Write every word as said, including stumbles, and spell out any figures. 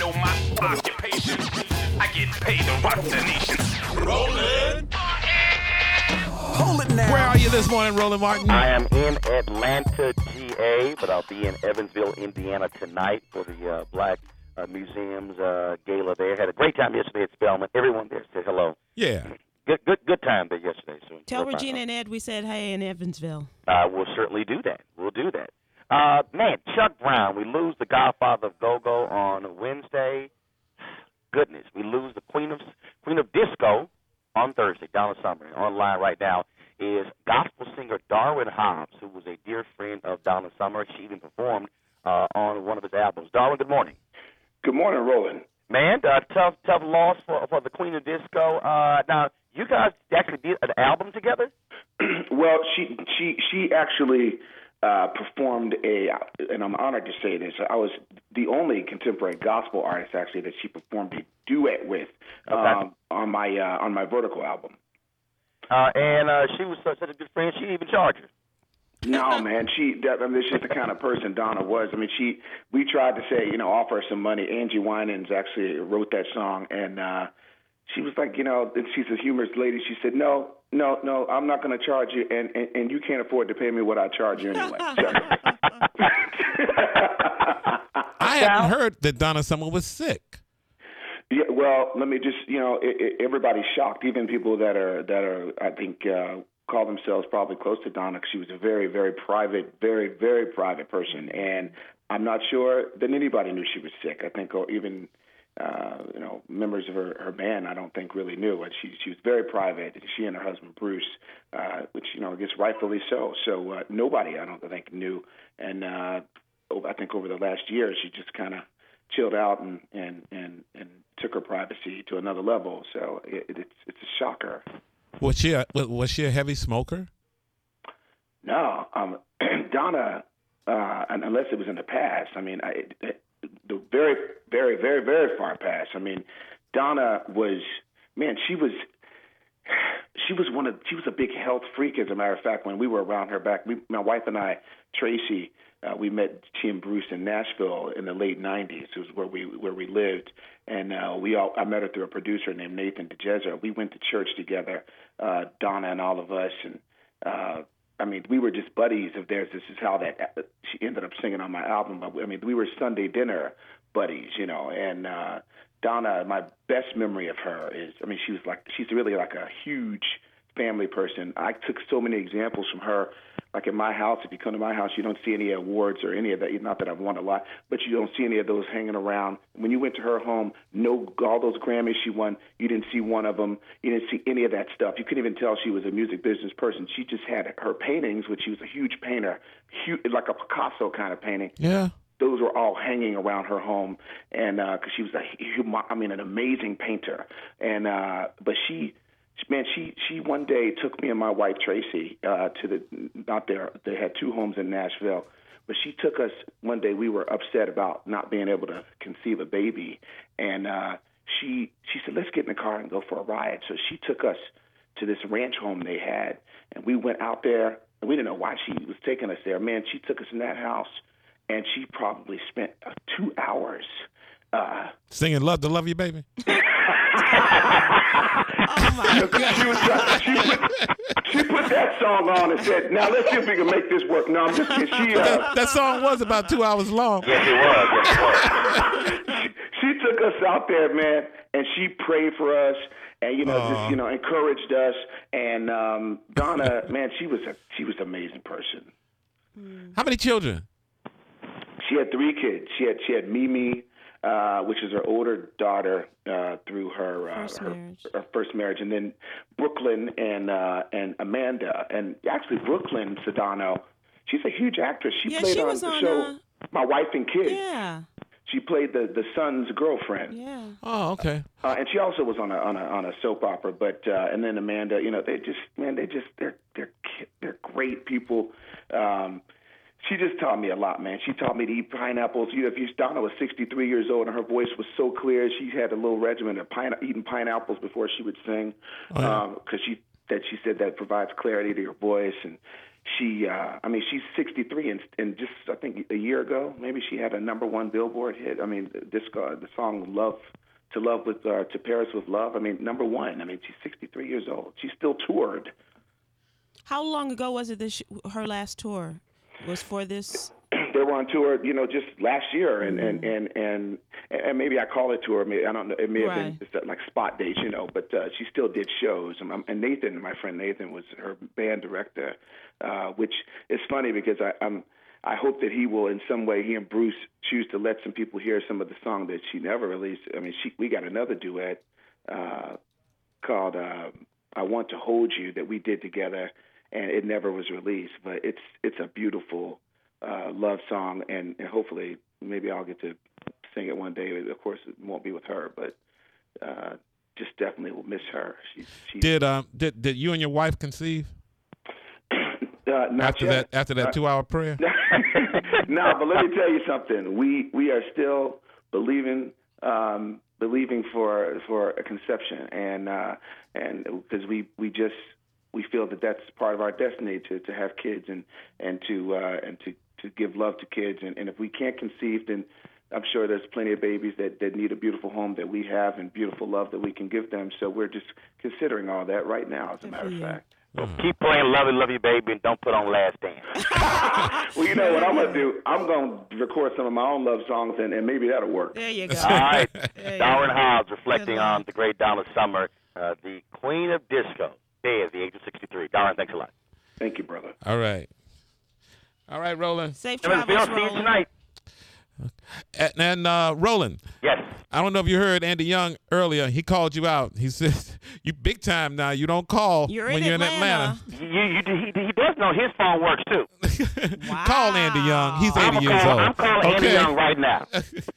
know my occupation. I get paid to rock the nation. Rolling. Hold it now. Where are you this morning, Roland Martin? I am in Atlanta, G A, but I'll be in Evansville, Indiana tonight for the uh, Black uh, Museum's uh, gala there. Had a great time yesterday at Spelman. Everyone there said hello. Yeah. Good, good, good time there yesterday. So Tell Regina and Ed we said hey in Evansville. Uh, we'll certainly do that. We'll do that. Uh, man, Chuck Brown, we lose the Godfather of Go-Go on Wednesday. Goodness, we lose the Queen of Queen of Disco on Thursday. Donna Summer. Online right now is gospel singer Darwin Hobbs, who was a dear friend of Donna Summer. She even performed uh, on one of his albums. Darwin, good morning. Good morning, Roland. Man, uh, tough, tough loss for for the Queen of Disco. Uh, now, you guys actually did an album together? Well, she she she actually uh, performed a, and I'm honored to say this. I was the only contemporary gospel artist actually that she performed a duet with okay. um, on my uh, on my Vertical album. Uh, and uh, she was such a good friend. She even charged her. No, man, she. That, I mean, it's just the kind of person Donna was. I mean, she. We tried to say, you know, offer her some money. Angie Winans actually wrote that song, and uh, she was like, you know, she's a humorous lady. She said, no, no, no, I'm not going to charge you, and, and and you can't afford to pay me what I charge you anyway. I hadn't heard that Donna Summer was sick. Yeah, well, let me just, you know, it, it, everybody's shocked, even people that are that are, I think. Uh, call themselves probably close to Donna because she was a very, very private, very, very private person. And I'm not sure that anybody knew she was sick. I think or even, uh, you know, members of her, her band, I don't think really knew. But she she was very private. She and her husband, Bruce, uh, which, you know, I guess rightfully so. So uh, nobody, I don't think, knew. And uh, I think over the last year, she just kind of chilled out and, and, and, and took her privacy to another level. So it, it's it's a shocker. Was she a, was she a heavy smoker? No, um, Donna, uh, unless it was in the past. I mean, I, the very, very, very, very far past. I mean, Donna was, man, she was, she was one of, she was a big health freak. As a matter of fact, when we were around her back, we, my wife and I, Tracy, uh, we met she and Bruce in Nashville in the late nineties. It was where we where we lived, and uh, we all I met her through a producer named Nathan DeJezer. We went to church together, uh, Donna and all of us, and uh, I mean we were just buddies of theirs. This is how that uh, she ended up singing on my album. I mean we were Sunday dinner buddies, you know. And uh, Donna, my best memory of her is, I mean she was like she's really like a huge family person. I took so many examples from her. Like in my house, if you come to my house, you don't see any awards or any of that. Not that I've won a lot, but you don't see any of those hanging around. When you went to her home, no, all those Grammys she won, you didn't see one of them. You didn't see any of that stuff. You couldn't even tell she was a music business person. She just had her paintings, which she was a huge painter, huge, like a Picasso kind of painting. Yeah. Those were all hanging around her home, and because uh, she was a, I mean, an amazing painter. And uh, but she. Man, she she one day took me and my wife Tracy uh, to the not there. They had two homes in Nashville, but she took us one day. We were upset about not being able to conceive a baby, and uh, she she said, "Let's get in the car and go for a ride." So she took us to this ranch home they had, and we went out there. And we didn't know why she was taking us there. Man, she took us in that house, and she probably spent uh, two hours uh, singing "Love to Love You, Baby." Oh my God. She, was, uh, she, put, she put that song on and said, now let's see if we can make this work. No, I'm just kidding. She, uh, that, that song was about two hours long. Yes, it was. Yes, it was. she, she took us out there, man, and she prayed for us and, you know, Aww. just, you know, encouraged us. And um, Donna, man, she was a she was an amazing person. How many children? She had three kids. She had she had Mimi, uh, which is her older daughter uh, through her, uh, First her, marriage. her first marriage, and then Brooklyn and uh, and Amanda, and actually Brooklyn Sedano. She's a huge actress. She Yeah, played she on was the on, show uh, My Wife and Kids. Yeah. She played the, the son's girlfriend. Yeah. Oh, okay. Uh, and she also was on a on a on a soap opera, but uh, and then Amanda, you know, they just man, they just they're they're they're great people. Um, she just taught me a lot, man. She taught me to eat pineapples. You know, if you Donna was sixty-three years old and her voice was so clear, she had a little regimen of pine, eating pineapples before she would sing, because Oh, yeah. um, she that she said that provides clarity to your voice. And she, uh, I mean, she's sixty-three, and, and just I think a year ago, maybe she had a number one Billboard hit. I mean, this uh, the song "Love to Love with uh, to Paris with Love." I mean, number one. I mean, she's sixty-three years old. She still toured. How long ago was it that she, her last tour was for this? They were on tour, you know, just last year, and and and and, and maybe I call it tour. Maybe, I don't know. It may have right. been just like spot dates, you know. But uh, she still did shows. And, and Nathan, my friend Nathan, was her band director, uh, which is funny because I, I'm. I hope that he will, in some way, he and Bruce choose to let some people hear some of the song that she never released. I mean, she we got another duet uh, called uh, "I Want to Hold You" that we did together, and it never was released. But it's it's a beautiful. Uh, love song, and, and hopefully maybe I'll get to sing it one day. Of course, it won't be with her, but uh, just definitely will miss her. She's, she's did um did did you and your wife conceive uh, after yet. that after that uh, two hour prayer? No, but let me tell you something. We we are still believing um, believing for for a conception, and uh, and because we we just. We feel that that's part of our destiny to, to have kids and and to uh, and to, to give love to kids. And, and if we can't conceive, then I'm sure there's plenty of babies that, that need a beautiful home that we have and beautiful love that we can give them. So we're just considering all that right now, as a matter of fact. Well, keep playing Love You, Love You, Baby, and don't put on Last Dance. Well, you know what I'm going to do? I'm going to record some of my own love songs, and, and maybe that'll work. There you go. All right. There Darren go. Hobbs reflecting on the great Donna Summer, uh, the Queen of Disco. At the age of sixty-three. Darren, thanks a lot. Thank you, brother. All right. All right, Roland. Safe travels, travels, see you tonight. And, and uh, Roland. Yes. I don't know if you heard Andy Young earlier. He called you out. He said, "You big time now. You don't call you're when in you're Atlanta. in Atlanta." You, you, he, he does know his phone works, too. Wow. Call Andy Young. He's eighty I'm years call, old. I'm calling okay. Andy Young right now.